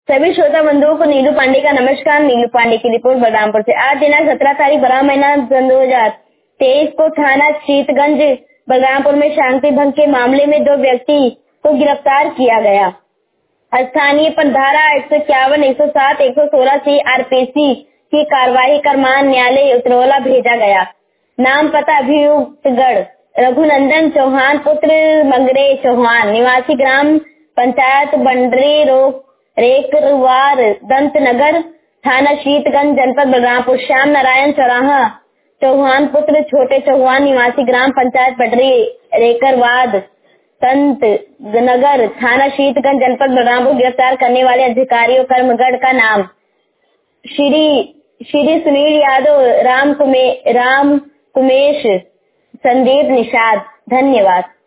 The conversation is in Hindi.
सभी श्रोता बंधुओं को नीलू पांडे का नमस्कार। नीलू पांडे की रिपोर्ट बलरामपुर से। आज दिनांक 17 तारीख 12 महीना 2023 को थाना शीतगंज बलरामपुर में शांति भंग के मामले में 2 व्यक्ति को गिरफ्तार किया गया। स्थानीय पर धारा 151, 107, 116 CRPC की कार्रवाई कर न्यायालय उतरौला भेजा गया। नाम पता अभियुक्तगढ़ रघुनंदन चौहान पुत्र मंगरे चौहान, निवासी ग्राम पंचायत बंडरी रेकरवार दंतनगर, थाना शीतगंज, जनपद बलरामपुर। श्याम नारायण चौराहा चौहान पुत्र छोटे चौहान, निवासी ग्राम पंचायत बंडरी रेकरवाद दंतनगर, थाना शीतगंज, जनपद बलरामपुर। गिरफ्तार करने वाले अधिकारियों कर्मगढ़ का नाम श्री सुनील यादव, राम कुमेश, संदीप निषाद। धन्यवाद।